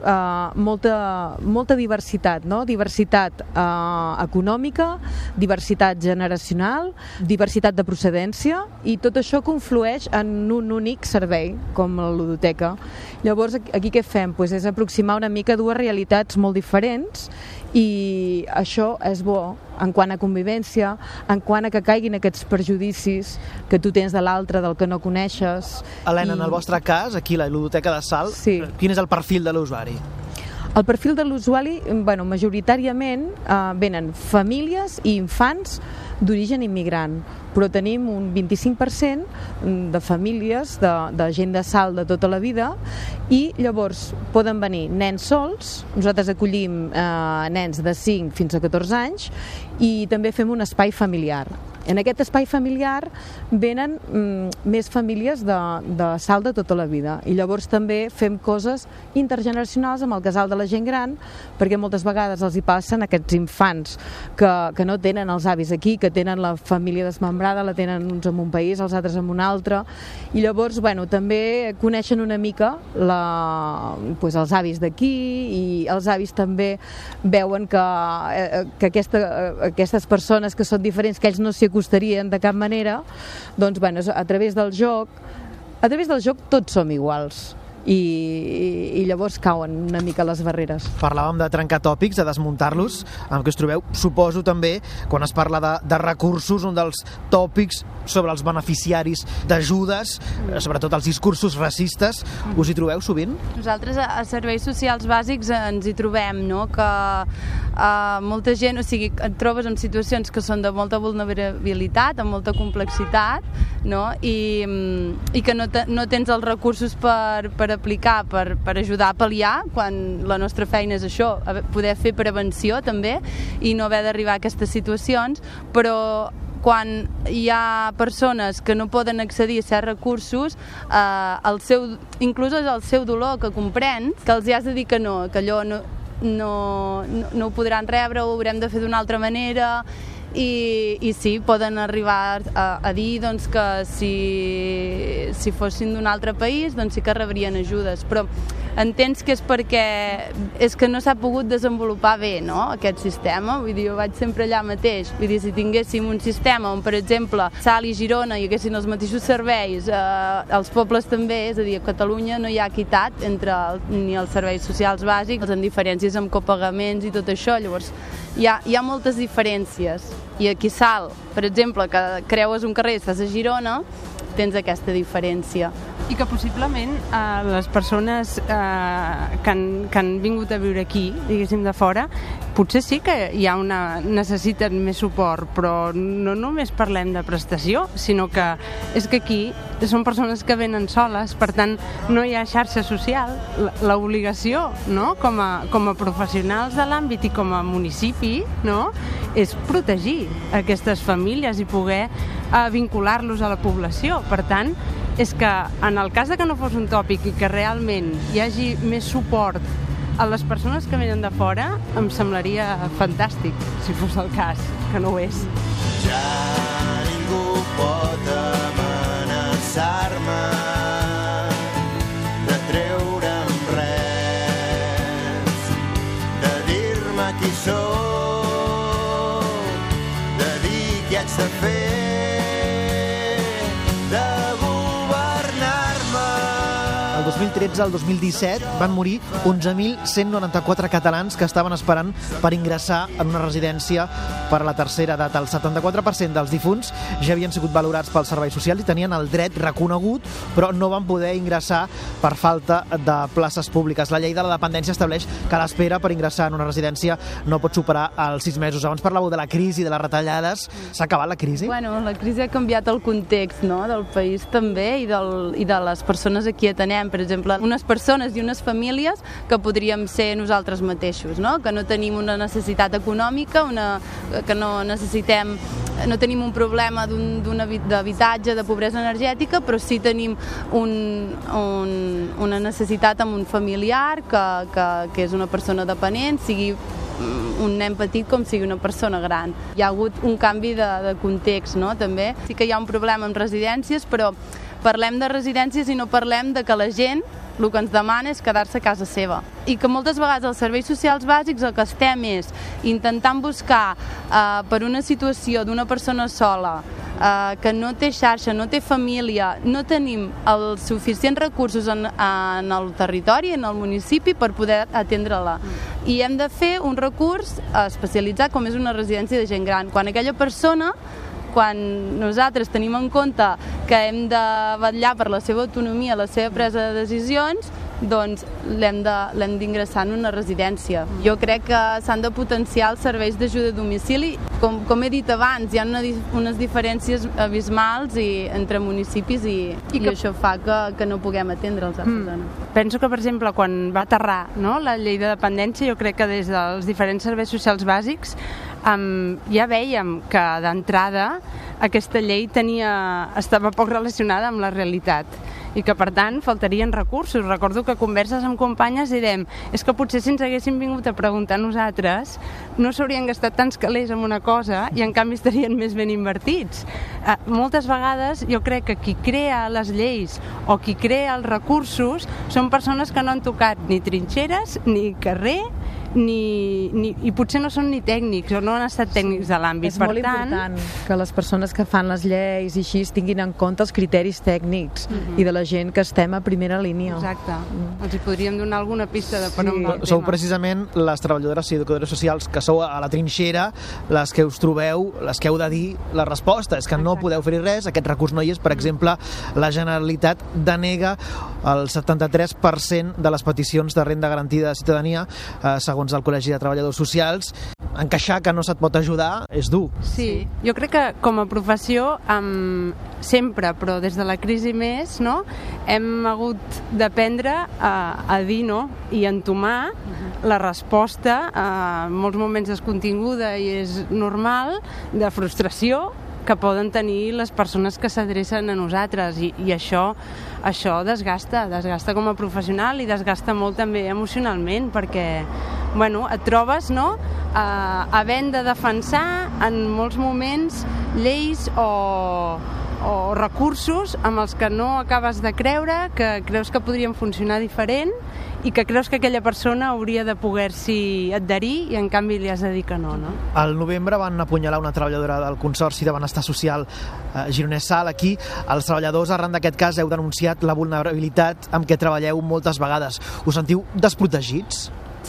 molta diversitat, no? Diversitat econòmica, diversitat generacional, diversitat de procedència, i tot això conflueix en un únic servei, com la ludoteca. Llavors, aquí què fem? És aproximar una mica dues realitats molt diferents, i això és bo en quant a convivència, en quant a que caiguin aquests prejudicis que tu tens de l'altre, del que no coneixes.
Helena, en el vostre cas, aquí la ludoteca de Salt, quin és el perfil de l'usuari?
El perfil de l'usuari, majoritàriament venen famílies i infants d'origen immigrant, però tenim un 25% de famílies, de gent de Salt de tota la vida, i llavors poden venir nens sols, nosaltres acollim nens de 5 fins a 14 anys, i també fem un espai familiar. En aquest espai familiar venen més famílies de Salt de tota la vida, i llavors també fem coses intergeneracionals amb el casal de la gent gran, perquè moltes vegades els hi passen aquests infants que no tenen els avis aquí, que tenen la família desmembrada, la tenen uns en un país, els altres en un altre, i llavors també coneixen una mica els avis d'aquí, i els avis també veuen que aquestes persones que són diferents, que ells no s'hi acostarien de cap manera, doncs a través del joc tots som iguals. I llavors cauen una mica les barreres.
Parlàvem de trencar tòpics, de desmuntar-los, amb què us trobeu, suposo també, quan es parla de recursos, un dels tòpics sobre els beneficiaris d'ajudes, sobretot els discursos racistes, us hi trobeu sovint?
Nosaltres a serveis socials bàsics ens hi trobem, no? Que molta gent, et trobes en situacions que són de molta vulnerabilitat, amb molta complexitat, no? I que no tens els recursos per aplicar, per ajudar a pal·liar, quan la nostra feina és això, poder fer prevenció també i no haver d'arribar a aquestes situacions, però quan hi ha persones que no poden accedir a certs recursos, inclús és el seu dolor, que comprens, que els hi has de dir que no, que allò no ho podran rebre, ho haurem de fer d'una altra manera, i sí, poden arribar a dir que si fossin d'un altre país doncs sí que rebrien ajudes, però entens que és perquè és que no s'ha pogut desenvolupar bé, no?, aquest sistema. Vull dir, jo vaig sempre allà mateix. Vull dir, si tinguéssim un sistema on, per exemple, Salt i Girona hi haguessin els mateixos serveis, als pobles també, és a dir, a Catalunya no hi ha equitat entre ni els serveis socials bàsics, en diferències amb copagaments i tot això, llavors hi ha moltes diferències. I aquí Salt, per exemple, que creues un carrer i estàs a Girona, tens aquesta diferència.
I que possiblement les persones que han vingut a viure aquí, diguéssim de fora, potser sí que necessiten més suport, però no només parlem de prestació, sinó que és que aquí són persones que venen soles, per tant no hi ha xarxa social. L'obligació, no?, com a professionals de l'àmbit i com a municipi, no?, és protegir aquestes famílies i poder vincular-los a la població. Per tant, és que en el cas de que no fos un tòpic i que realment hi hagi més suport a les persones que venen de fora, em semblaria fantàstic, si fos el cas, que no ho és.
Ja ningú pot amenaçar-me de treure'm res, de dir-me qui sóc, de dir què haig de fer,
El 2013 al 2017 van morir 11.194 catalans que estaven esperant per ingressar en una residència per a la tercera edat. El 74% dels difunts ja havien sigut valorats pel servei social i tenien el dret reconegut, però no van poder ingressar per falta de places públiques. La llei de la dependència estableix que l'espera per ingressar en una residència no pot superar els 6 mesos. Abans parlàveu de la crisi, de les retallades. S'ha acabat la crisi?
Bueno, la crisi ha canviat el context, no?, del país també i de les persones a qui atenem. Per exemple, unes persones i unes famílies que podríem ser nosaltres mateixos, no?, que no tenim una necessitat econòmica, que no tenim un problema d'habitatge, de pobresa energètica, però sí tenim una necessitat amb un familiar que és una persona dependent, sigui un nen petit com sigui una persona gran. Hi ha hagut un canvi de context, no?, també. Sí que hi ha un problema amb residències, però parlem de residències i no parlem de que la gent el que ens demana és quedar-se a casa seva. I que moltes vegades als serveis socials bàsics el que estem és intentant buscar per una situació d'una persona sola que no té xarxa, no té família, no tenim els suficients recursos en el territori, en el municipi, per poder atendre-la. I hem de fer un recurs especialitzat com és una residència de gent gran. Quan nosaltres tenim en compte que hem de vetllar per la seva autonomia, la seva presa de decisions, doncs l'hem d'ingressar en una residència. Jo crec que s'han de potenciar els serveis d'ajuda a domicili. Com he dit abans, hi ha unes diferències abismals entre municipis i això fa que no puguem atendre els artesans.
Penso que, per exemple, quan va aterrar la llei de dependència, jo crec que des dels diferents serveis socials bàsics ja vèiem que d'entrada aquesta llei estava poc relacionada amb la realitat i que, per tant, faltarien recursos. Recordo que converses amb companyes i dèiem és que potser si ens haguéssim vingut a preguntar a nosaltres no s'haurien gastat tants calés en una cosa i, en canvi, estarien més ben invertits. Moltes vegades jo crec que qui crea les lleis o qui crea els recursos són persones que no han tocat ni trinxeres, ni carrer, i potser no són ni tècnics o no han estat tècnics de l'àmbit.
És molt important que les persones que fan les lleis i així tinguin en compte els criteris tècnics i de la gent que estem a primera línia.
Exacte. Els hi podríem donar alguna pista de per on va el tema.
Sou precisament les treballadores i educadores socials que sou a la trinxera les que us trobeu, les que heu de dir la resposta. És que no podeu fer res, aquest recurs no hi és. Per exemple, la Generalitat denega el 73% de les peticions de renda garantida de ciutadania, segons el Col·legi de Treballadors Socials. Encaixar que no se't pot ajudar és dur.
Sí, jo crec que com a professió sempre, però des de la crisi més, hem hagut d'aprendre a dir no i entomar la resposta en molts moments descontinguda i és normal, de frustració que poden tenir les persones que s'adrecen a nosaltres i això desgasta com a professional i desgasta molt també emocionalment perquè et trobes havent de defensar en molts moments lleis o recursos amb els que no acabes de creure, que creus que podrien funcionar diferent i que creus que aquella persona hauria de poder-s'hi adherir i en canvi li has de dir que no.
Al novembre van apunyalar una treballadora del Consorci de Benestar Social Gironès Sal. Aquí els treballadors arran d'aquest cas heu denunciat la vulnerabilitat amb què treballeu moltes vegades. Us sentiu desprotegits?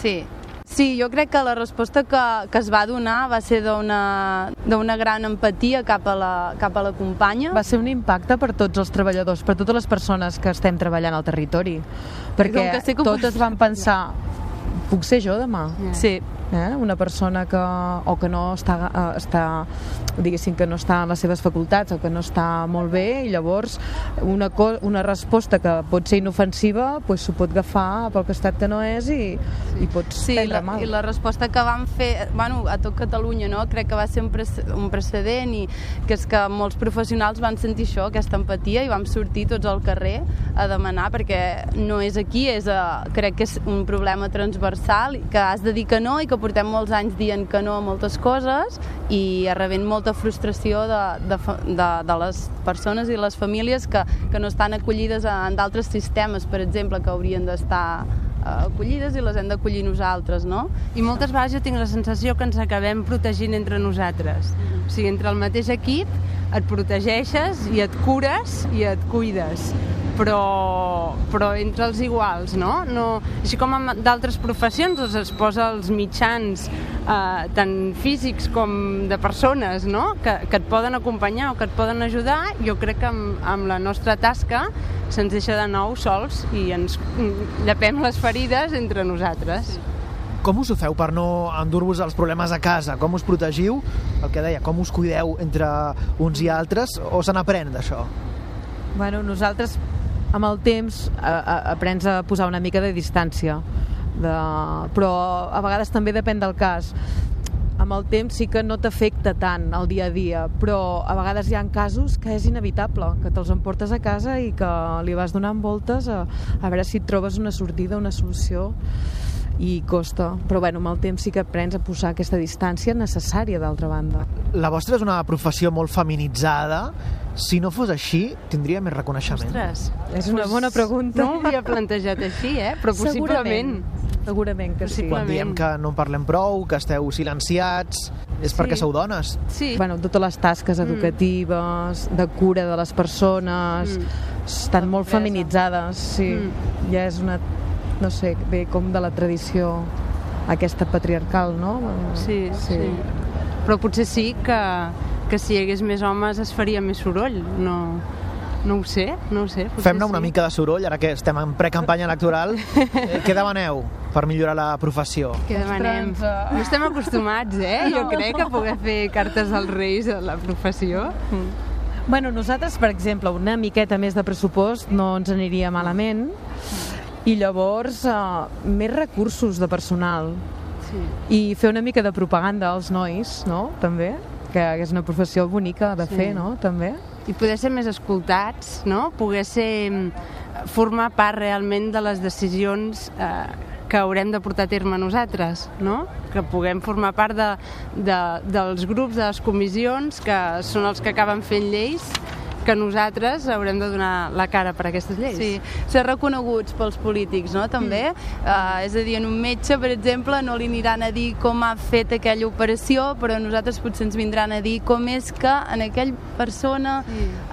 Sí, jo crec que la resposta que es va donar va ser d'una gran empatia cap a la companya.
Va ser un impacte per tots els treballadors, per totes les persones que estem treballant al territori, perquè totes van pensar puc ser jo demà?
Sí.
Una persona que no està diguéssim que no està en les seves facultats o que no està molt bé i llavors una resposta que pot ser inofensiva s'ho pot agafar pel costat que no és i pots prendre mal.
I la resposta que van fer a tot Catalunya crec que va ser un precedent i que és que molts professionals van sentir això, aquesta empatia i vam sortir tots al carrer a demanar perquè no és aquí, crec que és un problema transversal que has de dir que no i que portem molts anys dient que no a moltes coses i rebent molta frustració de les persones i les famílies que no estan acollides en d'altres sistemes, per exemple, que haurien d'estar acollides i les hem d'acollir nosaltres, no?
I moltes vegades jo tinc la sensació que ens acabem protegint entre nosaltres. O sigui, entre el mateix equip et protegeixes i et cures i et cuides. Però entre els iguals, no? Així com en d'altres professions es posa els mitjans tant físics com de persones que et poden acompanyar o que et poden ajudar, jo crec que amb la nostra tasca se'ns deixa de nou sols i ens llapem les ferides entre nosaltres.
Com us ho feu per no endur-vos els problemes a casa? Com us protegiu? El que deia, com us cuideu entre uns i altres o se n'aprèn d'això?
Nosaltres amb el temps aprens a posar una mica de distància, però a vegades també depèn del cas. Amb el temps sí que no t'afecta tant el dia a dia, però a vegades hi ha casos que és inevitable, que te'ls emportes a casa i que li vas donant voltes a veure si et trobes una sortida, una solució, i costa. Però amb el temps sí que aprens a posar aquesta distància necessària, d'altra banda.
La vostra és una professió molt feminitzada. Si no fos així, tindria més reconeixement.
Ostres,
és una bona pregunta.
No ho havia plantejat així, però possiblement.
Segurament que sí.
Quan diem que no en parlem prou, que esteu silenciats, és perquè sou dones.
Sí.
Totes les tasques educatives, de cura de les persones, estan molt feminitzades. Sí. Ja és una, no sé, ve com de la tradició aquesta patriarcal, no?
Sí. Però potser sí que si hi hagués més homes es faria més soroll, no? No ho sé.
Fem-ne una mica de soroll, ara que estem en precampanya electoral. Què demaneu per millorar la professió?
Què demanem? No estem acostumats, Jo crec que poder fer cartes als Reis a la professió.
Bueno, nosaltres, per exemple, una miqueta més de pressupost no ens aniria malament, i llavors més recursos de personal i fer una mica de propaganda als nois, no? També, que és una professió bonica de fer, no? També.
I poder ser més escoltats, no? Poder formar part realment de les decisions que haurem de portar a terme nosaltres, no? Que puguem formar part dels grups, de les comissions, que són els que acaben fent lleis, que nosaltres haurem de donar la cara per aquestes lleis.
Sí, ser reconeguts pels polítics, no? També. És a dir, en un metge, per exemple, no li aniran a dir com ha fet aquella operació, però nosaltres potser ens vindran a dir com és que en aquella persona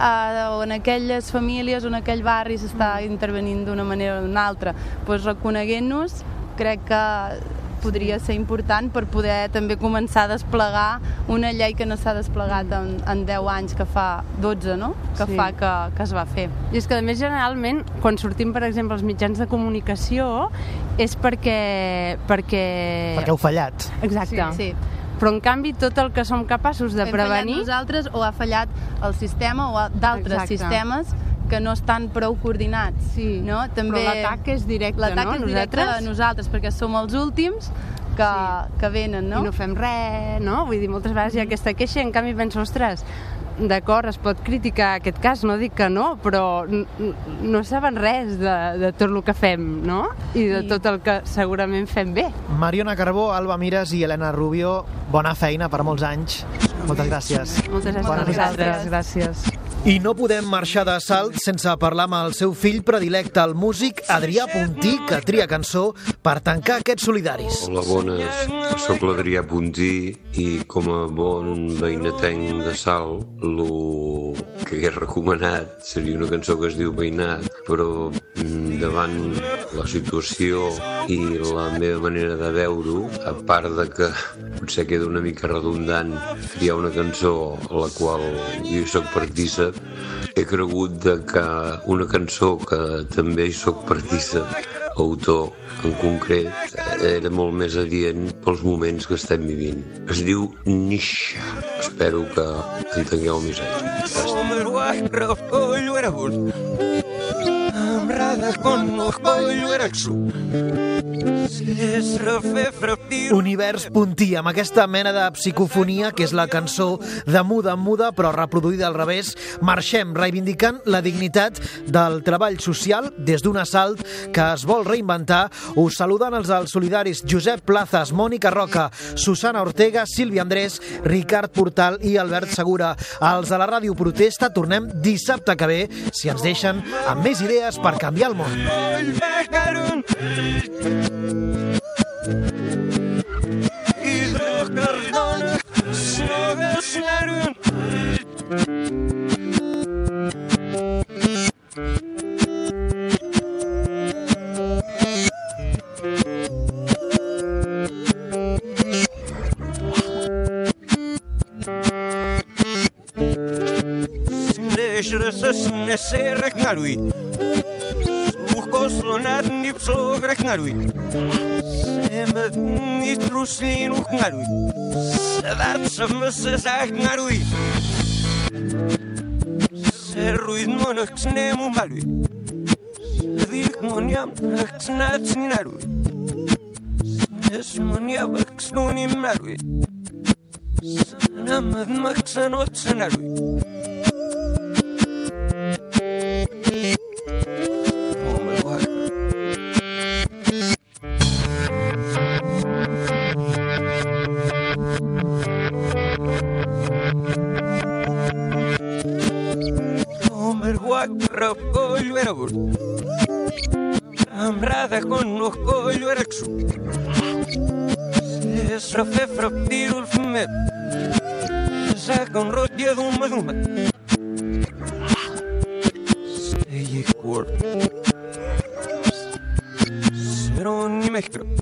o en aquelles famílies o en aquell barri s'està intervenint d'una manera o d'una altra. Doncs reconeguent-nos, crec que podria ser important per poder també començar a desplegar una llei que no s'ha desplegat en 10 anys, que fa 12, no? Que fa que es va fer.
I és que, a més, generalment, quan sortim, per exemple, als mitjans de comunicació, és perquè
heu fallat.
Exacte. Sí. Però, en canvi, tot el que som capaços de prevenir...
Hem fallat nosaltres o ha fallat el sistema o d'altres sistemes que no estan prou coordinats. No? També...
Però l'atac és directe, no?
L'atac és directe a nosaltres, perquè som els últims que venen, no?
I no fem res, no? Vull dir, moltes vegades hi ha aquesta queixa i en canvi penso, ostres, d'acord, es pot criticar aquest cas, no dic que no, però no saben res de tot el que fem, no? I de tot el que segurament fem bé.
Mariona Carbó, Alba Mires i Helena Rubio, bona feina per molts anys. Moltes gràcies.
Moltes gràcies. Gràcies.
I no podem marxar de Salt sense parlar amb el seu fill predilecte, el músic Adrià Puntí, que tria cançó per tancar aquests solidaris.
Hola, bones. Soc l'Adrià Puntí i com a bon veïnetenc de Salt, el que hagués recomanat seria una cançó que es diu Veïnat, però davant la situació i la meva manera de veure-ho, a part de que potser queda una mica redundant triar una cançó a la qual jo soc partícip, he cregut que una cançó que també hi soc partícip, autor en concret, era molt més adient pels moments que estem vivint. Es diu Nisha. Espero que entengueu el missatge.
Univers Puntí, amb aquesta mena de psicofonia que és la cançó de Muda en Muda, però reproduïda al revés. Marxem reivindicant la dignitat del treball social des d'un Salt que es vol reinventar. Us saluden els solidaris Josep Plazas, Mònica Roca, Susana Ortega, Sílvia Andrés, Ricard Portal i Albert Segura. Els de la Ràdio Protesta tornem dissabte que ve, si ens deixen, amb més idees per canviar el món.
Amrada conozco yo era su es rafefra tiro el fumet saca un rotio de un maduma sei cor serón y mezcro